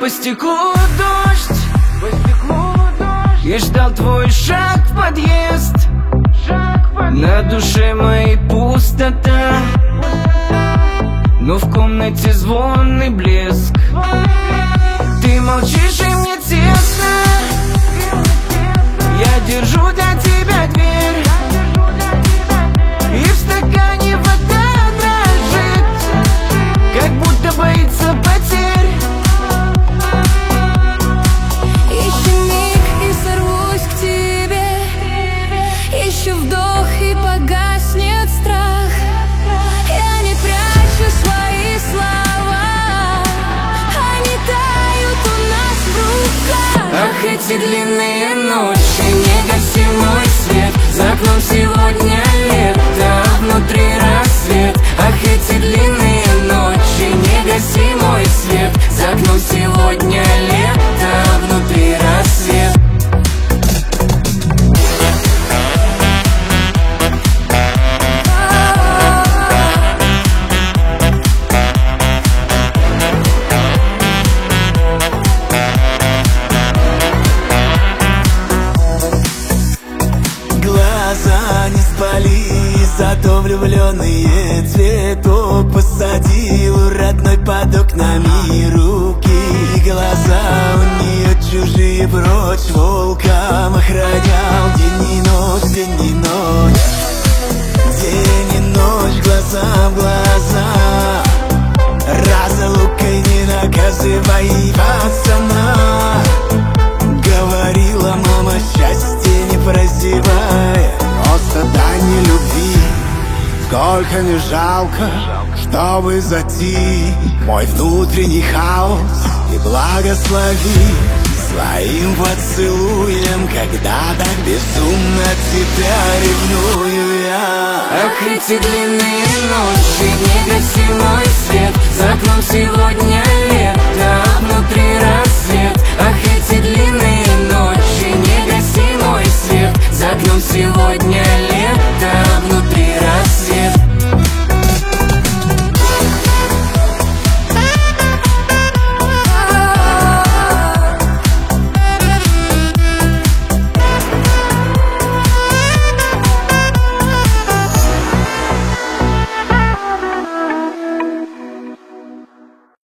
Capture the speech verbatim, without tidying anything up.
по стеклу дождь, по стеклу дождь. И ждал твой шаг в подъезд, шаг в подъезд. На душе моей пустота, но в комнате звон и блеск. Ты молчишь, и мне тесно. Я держу для тебя дверь, и в стакане вода дрожит, как будто боится потерь. Еще миг и сорвусь к тебе, еще вдох и погаснет страх. Я не прячу свои слова, они тают у нас в руках. Ах, эти длинные ночи, не гаси мой свет. За окном сегодня лето, внутри рассвет. Ах, эти длинные ночи, не гаси мой свет. За окном сегодня лето, внутри рассвет. Глаза не спали, зато влюбленные цветок посадил родной под окнами руки. Глаза у нее чужие, прочь волком охранял день и ночь, день и ночь, день и ночь, глаза в глаза. Разлукой не наказывай пацана, говорила мама, счастье не прозевай. Просто дань любви, сколько не жалко, чтобы затих мой внутренний хаос. И благослови своим поцелуем, когда так безумно тебя ревную я. Ах, эти длинные ночи, не гаси мой свет. За окном сегодня